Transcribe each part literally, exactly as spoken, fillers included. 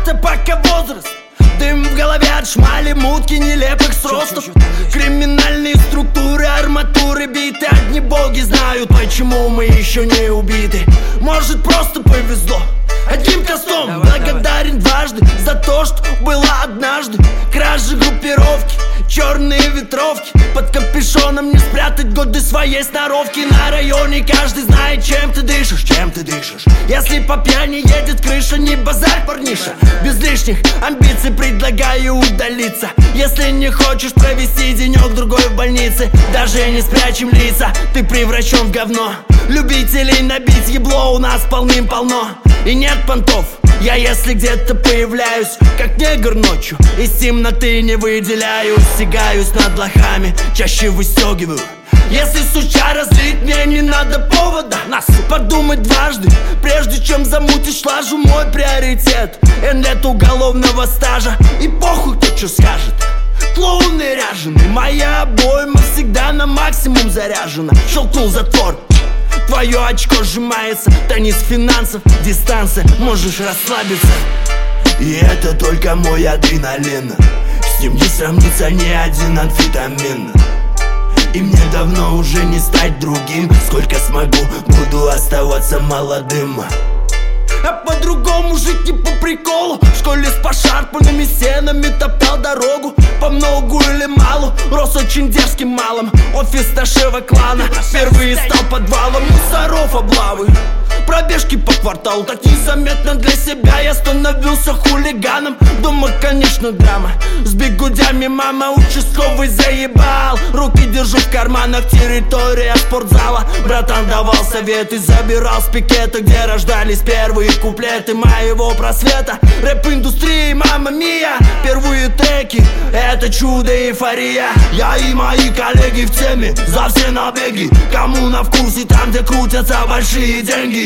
это пока возраст. Дым в голове от шмали, мутки нелепых сростов. Криминальные структуры, арматуры биты. Одни боги знают, почему мы еще не убиты. Может, просто повезло одним костом. Благодарен дважды за то, что было однажды. Кражи, группировки, черные ветровки. Под капюшоном не спрятать годы своей сноровки. На районе каждый знает, чем ты дышишь, чем ты дышишь. Если по пьяни едет крыша, не базарь, парниша. Без лишних амбиций предлагаю удалиться. Если не хочешь провести денек-другой в больнице, даже не спрячем лица, ты превращен в говно. Любителей набить ебло у нас полным-полно. И нет понтов, я если где-то появляюсь, как негр ночью, из темноты не выделяюсь. Сигаюсь над лохами, чаще выстегиваю. Если сучара злит, мне не надо повода нас подумать дважды, прежде чем замутишь лажу. Мой приоритет — нет уголовного стажа. И похуй, кто что скажет. Клоуны ряжены, моя обойма всегда на максимум заряжена. Щелкнул затвор, твое очко сжимается. Танец финансов, дистанция, можешь расслабиться. И это только мой адреналин, с ним не сравнится ни один амфетамин. И мне давно уже не стать другим. Сколько смогу, буду оставаться молодым. А по-другому жить не по приколу. В школе с пошарпанными стенами топтал дорогу. По многу или малу, рос очень дерзким малым. Офис нашего клана впервые стал подвалом мусоров облавы. Пробежки по кварталу, так незаметно для себя я становился хулиганом. Дома, конечно, драма с бигудями, мама участковый заебал. Руки держу в карманах, территория спортзала. Братан давал советы, забирал с пикета, где рождались первые куплеты моего просвета. Рэп-индустрии, мама мия, первые треки — это чудо, эйфория. Я и мои коллеги в теме, за все набеги. Кому на вкусе, там где крутятся большие деньги.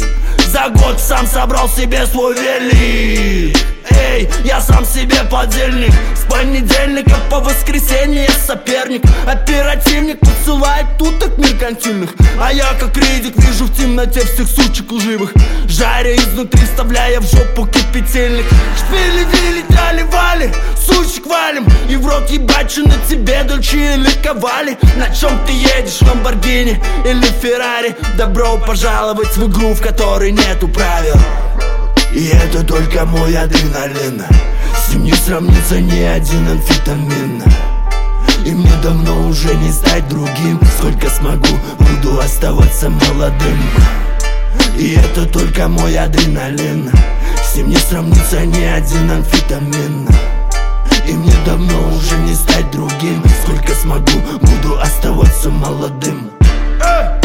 За год сам собрал себе свой велик. Эй, я сам себе подельник. С понедельника по воскресенье я соперник. Оперативник посылает туток меркантильных, а я как Ридик вижу в темноте всех сучек лживых, жаря изнутри, вставляя в жопу кипятильник. Шпили-вили, трали-вали, сучек валим. И в рот ебачу на тебе Дольче или Кавали. На чем ты едешь, Ламборгини или Феррари? Добро пожаловать в игру, в которой нету правил. И это только мой адреналин, с ним не сравнится ни один амфетамин. И мне давно уже не стать другим. Сколько смогу, буду оставаться молодым. И это только мой адреналин, с ним не сравнится ни один амфетамин. И мне давно уже не стать другим. Сколько смогу, буду оставаться молодым.